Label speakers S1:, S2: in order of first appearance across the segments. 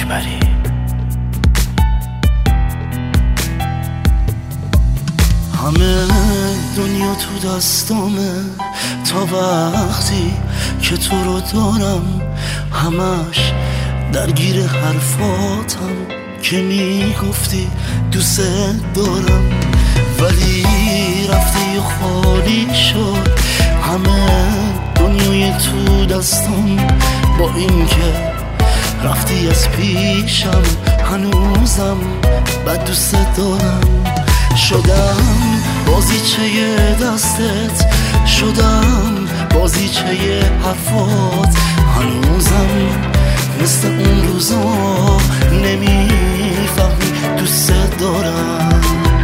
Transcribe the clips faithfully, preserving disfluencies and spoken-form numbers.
S1: ببری. همه دنیا تو دستامه تا وقتی که تو رو دارم، همش درگیر حرفاتم که میگفتی دوست دارم، ولی رفتی و خالی شد همه دنیای تو دستم. با اینکه رفتی از پیشم هنوزم بد دوست دارم. شدم بازیچه دستت، شدم بازیچه حرفات، هنوزم مثل اون روزا نمیفهمی دوست دارم.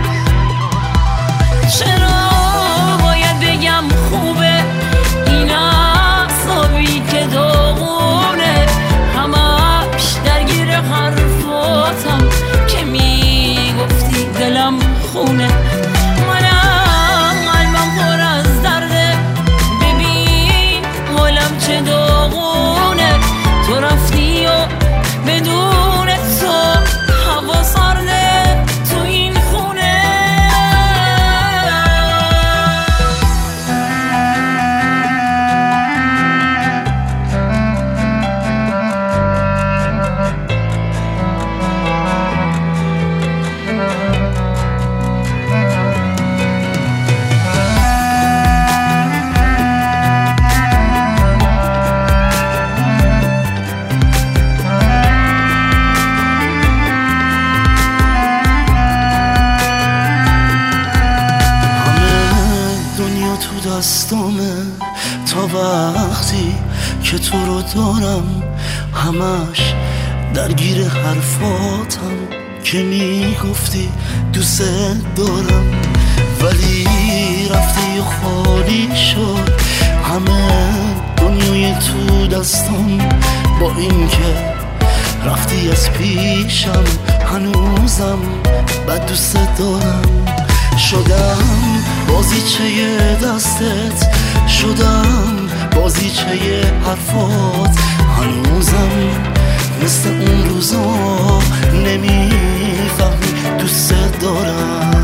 S2: چرا باید بگم خوبه این اعصابی که داغونه، همش درگیر حرفاتم که میگفتی دلم خونه. منم قلبم پر از درده، ببین حالم چه داغونه. تو رفتی و بدون تو هوا سرده تو این خونه.
S1: تو دستامه تا وقتی که تو رو دارم، همش درگیر حرفاتم که میگفتی دوست دارم، ولی رفتی و خالی شد همه دنیای تو دستم. با اینکه رفتی از پیشم هنوزم بد دوست دارم. شدم بازیچه دستت، شدم بازیچه حرفات، هنوزم مثل اون روزا نمیفهمی دوست دارم.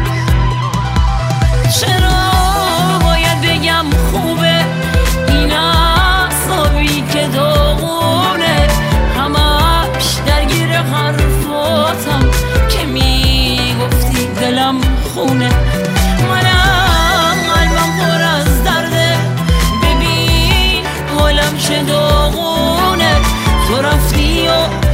S2: چرا باید بگم خوبه این اعصابی که داغونه، همش درگیر حرفاتم که میگفتی دلم خونه. منم قلبم پر از درده، ببین حالم چه داغونه. تو رفتی و